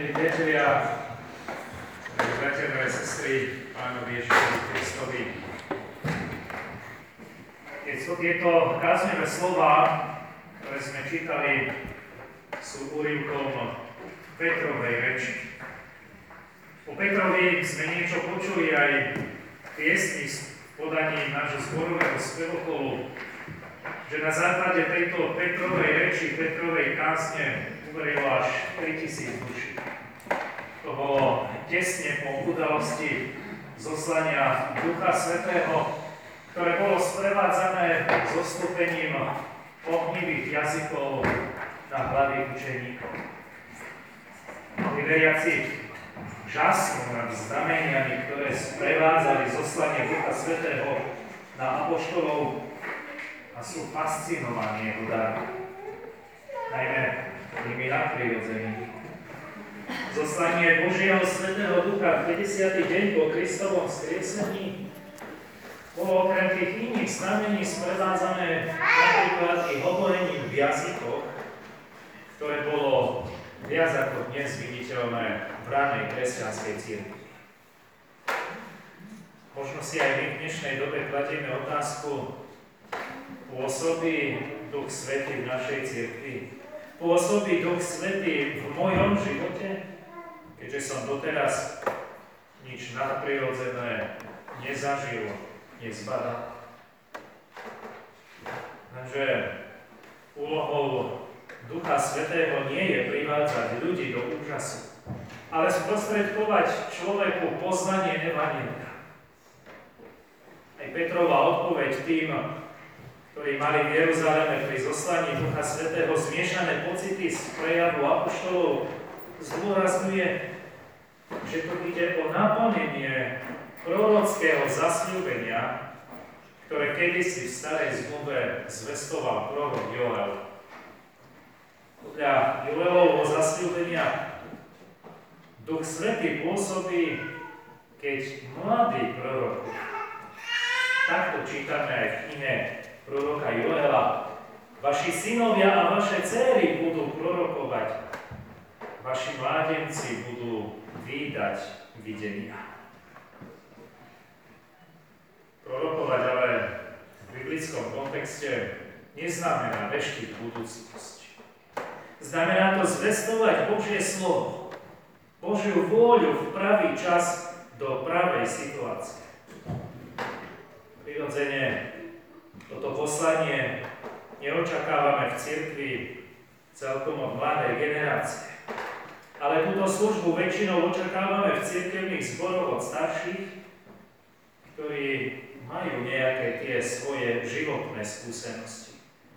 Milí priatelia, bratia a sestry, Pánovi Ježišovi Kristovi. Tieto kázňové slova, ktoré sme čítali, sú úryvkom Petrovej reči. O Petrovi sme niečo počuli aj v piesni v podaní nášho zborového spevokolu, že na základe tejto Petrovej reči, Petrovej kázne uverilo až 3000 duší. To bolo tesne po udalosti zoslania Ducha Svätého, ktoré bolo sprevádzané zostúpením ohnivých jazykov na hlavy učeníkov. Tí veriaci žasnú nad znameniami, ktoré sprevádzali zoslanie Ducha Svätého na apoštolov a sú fascinovaní jeho darom. Najmä tými nadprirodzenými. Zoslanie Božieho Svätého Ducha v 50. deň po Kristovom vzkriesení bolo okrem tých iných znamení sprevádzané napríklad i hovorením v jazykoch, ktoré bolo viac ako dnes viditeľné v ranej kresťanskej cirkvi. Možno si aj my v dnešnej dobe kladieme otázku, pôsobí Duch Svätý v našej cirkvi? Pôsobí Duch Svätý v mojom živote, keďže som doteraz nič nadprirodzené nezažil, nezbadal. Takže úlohou Ducha Svätého nie je privádzať ľudí do úžasu, ale sprostredkovať človeku poznanie evanjelia. Aj Petrova odpoveď tým, ktorí mali v Jeruzaleme pri zoslaní Ducha Svätého zmiešané pocity z prejavu apoštolov, zdôrazňuje, že tu ide o naplnenie prorockého zasľúbenia, ktoré kedysi v starej zmluve zvestoval prorok Joel. Podľa Joelovho zasľúbenia Duch Svätý pôsobí, keď mladí prorokujú. Takto čítame aj v knihe proroka Joela. Vaši synovia a vaše dcéry budú prorokovať. Vaši mládenci budú vídať videnia. Prorokovať ale v biblickom kontexte neznamená veštiť budúcnosť. Znamená to zvestovať Božie slovo, Božiu vôľu v pravý čas do pravej situácie. Prirodzene toto poslanie neočakávame v cirkvi celkom od mladej generácie. Ale túto službu väčšinou očakávame v cirkevných zboroch od starších, ktorí majú nejaké tie svoje životné skúsenosti.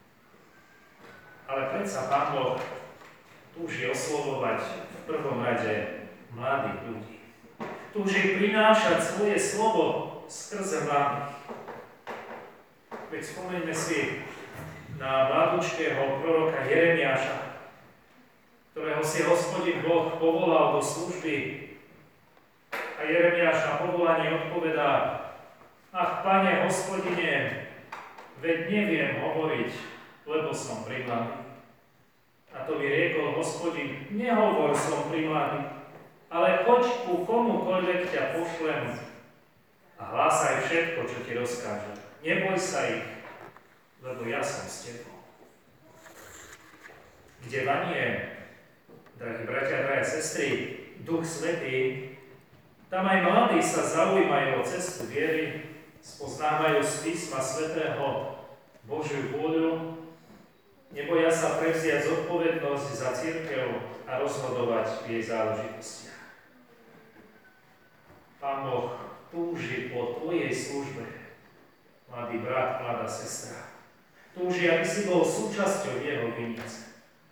Ale predsa Pán Boh túži oslovovať v prvom rade mladých ľudí. Túži prinášať svoje slovo skrze mladých. Veď spomeňme si na mladúčkého proroka Jeremiáša, ktorého si Hospodin Boh povolal do služby. A Jeremiáš na povolanie odpovedá: Ach, Pane Hospodine, veď neviem hovoriť, lebo som primladý. A to mi riekol Hospodin: Nehovor, som primladý, ale choď ku komukoľvek ťa pošlem a hlásaj všetko, čo ti rozkážem. Neboj sa ich, lebo ja som s tebou. Kde vanie, drahí bratia, drahé sestry, Duch Svätý, tam aj mladí sa zaujímajú o cestu viery, spoznávajú z písma Svätého Božiu vôľu, neboja sa prevziať zodpovednosť za cirkev a rozhodovať v jej záležitostiach. Pán Boh túži po tvojej službe, mladý brat, mladá sestra. Túži, aby si bol súčasťou jeho vinice.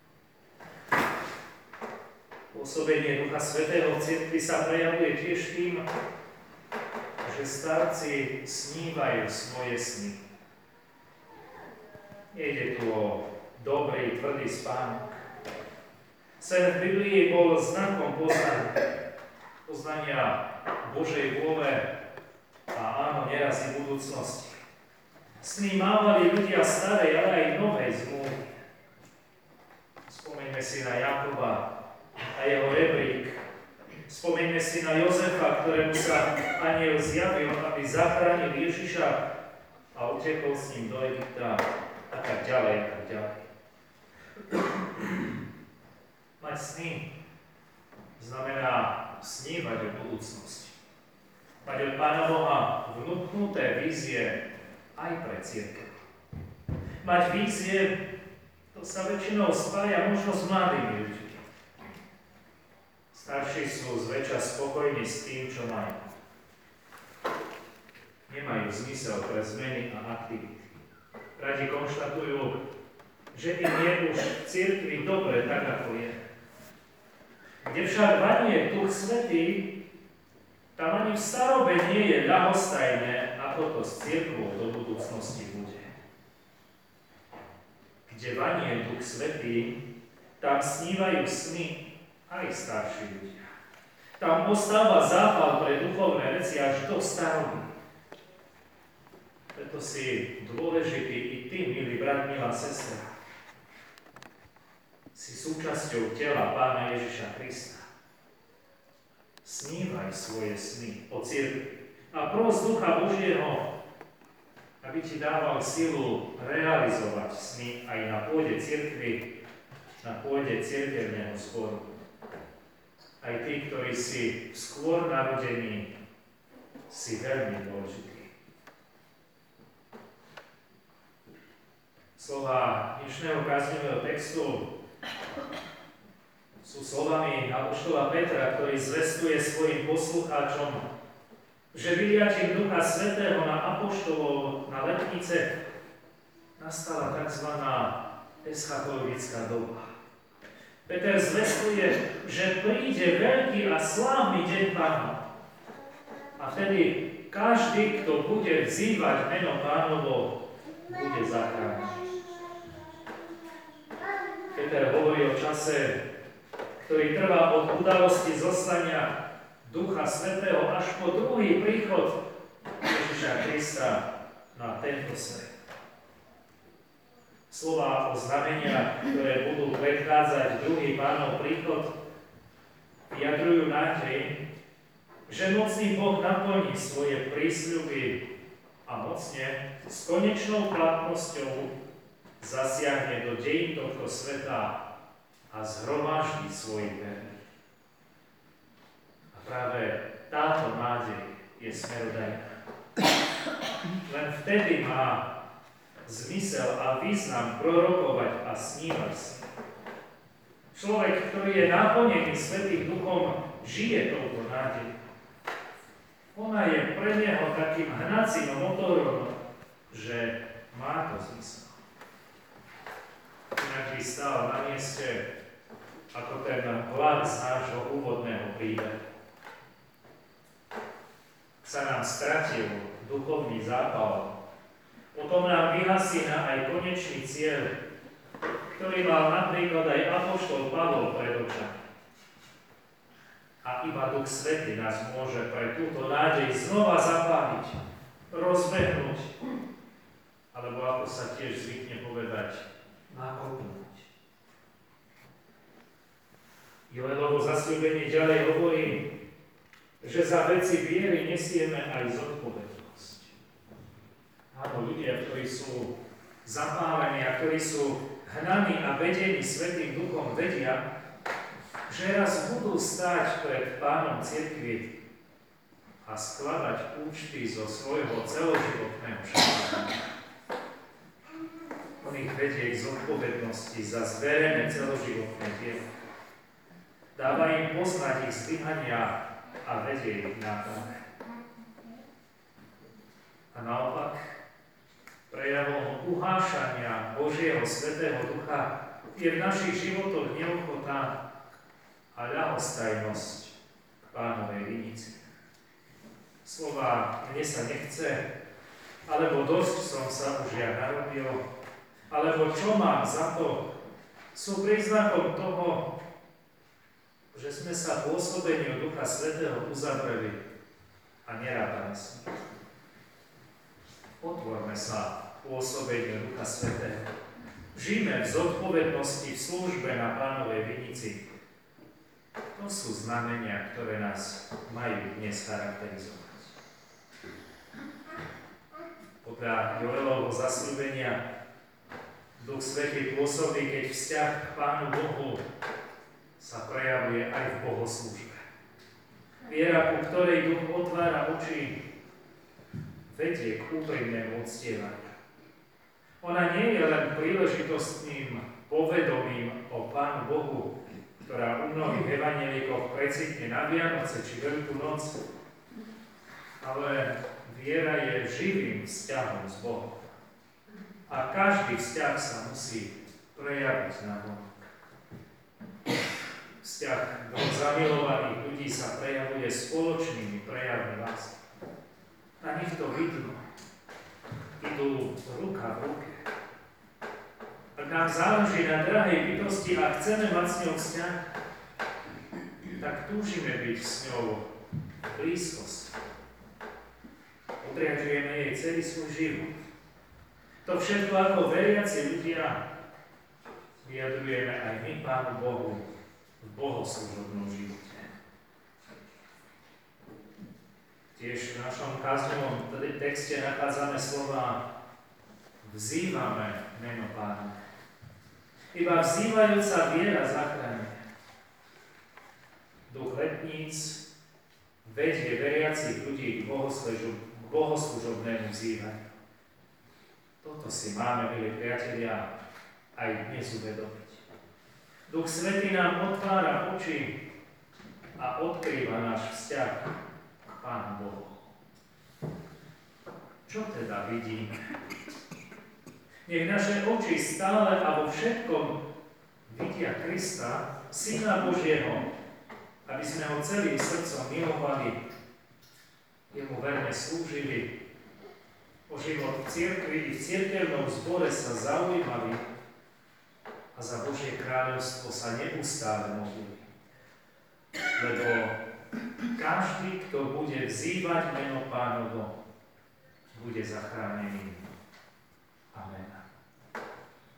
Pôsobenie Ducha Svätého v cirkvi sa prejavuje tiež tým, že starci snívajú svoje sny. Nejde tu o dobrý, tvrdý spánok. Sen v Biblii bol znakom poznania Božej vôle a áno, neraz i budúcnosti. Sny mávali ľudia starej, ale aj novej zmluvy. Spomeňme si na Jakoba a jeho rebrík. Spomeňme si na Jozefa, ktorému sa anjel zjavil, aby zachránil Ježiša a utekol s ním do Egypta a tak ďalej, a tak ďalej. Mať sny znamená snívať o budúcnosti. Mať od Pána Boha vnúknuté vízie aj pre cirkev. Mať vízie, to sa väčšinou spája možno s mladými ľuďmi. Starší sú zväčša spokojní s tým, čo majú. Nemajú zmysel pre zmeny a aktivity. Radi konštatujú, že im je už v cirkvi dobre tak, ako je. Kde však vanie Duch Svätý, tam ani v starobe nie je ľahostajné, ako to s cirkvou do budúcnosti bude. Kde vanie Duch Svätý, tam snívajú sny aj starší ľudia. Tam ostáva zápal pre duchovné veci až do staroby. Preto si dôležitý i ty, milý brat, milá sestra. Si súčasťou tela Pána Ježiša Krista. Snívaj svoje sny o cirkvi a pros Ducha Božieho, aby ti dával silu realizovať sny aj na pôde cirkvi, na pôde cirkevného zboru. Aj tí, ktorí si skôr narodení, si veľmi dôležití. Slová dnešného kázňového textu sú slovami apoštola Petra, ktorý zvestuje svojim poslucháčom, že vyliatím Ducha Svätého na apoštolov na letnice nastala tzv. Eschatologická doba. Peter zvestuje, že príde veľký a slávny deň Pána. A vtedy každý, kto bude vzývať meno Pánovo, bude zachránený. Peter hovorí o čase, ktorý trvá od udalosti zoslania Ducha Svätého až po druhý príchod Ježiša Krista na tento svet. Slová o znameniach, ktoré budú predchádzať druhý Pánov príchod, vyjadrujú nádej, že mocný Boh naplní svoje prísľuby a mocne s konečnou platnosťou zasiahne do dejín tohto sveta a zhromaždí svojich verných. A práve táto nádej je smerodajná. Len vtedy má zmysel a význam prorokovať a snívať si. Človek, ktorý je naplnený Svätým Duchom, žije touto nádej. Ona je pre neho takým hnacím motorom, že má to zmysel. Inak by stál na mieste ako ten vlak z nášho úvodného príbehu. Sa nám stratil duchovný zápal, potom nám vyhasína aj konečný cieľ, ktorý mal napríklad aj apoštol Pavol pred očami. A iba Duch Svätý nás môže pre túto nádej znova zapáliť, rozbehnúť, alebo ako sa tiež zvykne povedať, nakopnúť. Joelovo zasľúbenie ďalej hovorí, že za veci viery nesieme aj zodpovednosť. Áno, ľudia, ktorí sú zapálení a ktorí sú hnaní a vedení Svätým Duchom, vedia, že raz budú stáť pred Pánom cirkvi a skladať účty zo svojho celoživotného šľachovania. On ich vedie k zodpovednosti za zverené celoživotné dielo. Dáva im poznať ich zlyhania a vedie ich na náprave. A naopak, prejavom uhášania Božieho Svätého Ducha je v našich životoch neochota a ľahostajnosť k Pánovej vinici. Slová mne sa nechce, alebo dosť som sa už ja narobil, alebo čo mám za to, sú príznakom toho, že sme sa pôsobeniu Ducha Svätého uzavreli a nerátame s ním. Otvorme sa pôsobeniu Ducha Svätého. Žijme v zodpovednosti v službe na Pánovej vinici To sú znamenia, ktoré nás majú dnes charakterizovať. Podľa Joelovho zasľúbenia Duch Svätý pôsobí, keď vzťah k Pánu Bohu sa prejavuje aj v bohoslúžbe. Viera, ku ktorej Duch otvára oči, vedie k úprimnému uctievaniu. Ona nie je len príležitostným povedomím o Pánu Bohu, ktorá u mnohých evanjelíkoch precitne na Vianoce či Veľkú noc, ale viera je živým vzťahom s Bohom. A každý vzťah sa musí prejaviť na vonok. Vzťah dvoch zamilovaných ľudí sa prejavuje spoločnými prejavmi lásky. Na nich to vidno. Idú ruka v ruke. Ak nám záleží na drahej bytosti a chceme mať s ňou vzťah, tak túžime byť s ňou v blízkosti. Odriaďujeme jej celý svoj život. To všetko ako veriaci ľudia vyjadrujeme aj my Pánu Bohu v bohoslužobnom živote. Tiež v našom kázňovom texte nachádzame slova vzývame meno Pána. Iba vzývajúca viera zachráni. Duch letníc vedie veriacich ľudí k bohoslužobnému vzývaniu. Toto si máme, milí priatelia, aj dnes uvedomiť. Duch Svätý nám otvára oči a odkrýva náš vzťah k Pánu Bohu. Čo teda vidíme? Nech naše oči stále a vo všetkom vidia Krista, Syna Božieho, aby sme ho celým srdcom milovali, jemu verne slúžili, o život v cirkvi i v cirkevnom zbore sa zaujímali a za Božie kráľovstvo sa neustále modlili. Lebo každý, kto bude vzývať meno Pánovo, bude zachránený. Amen.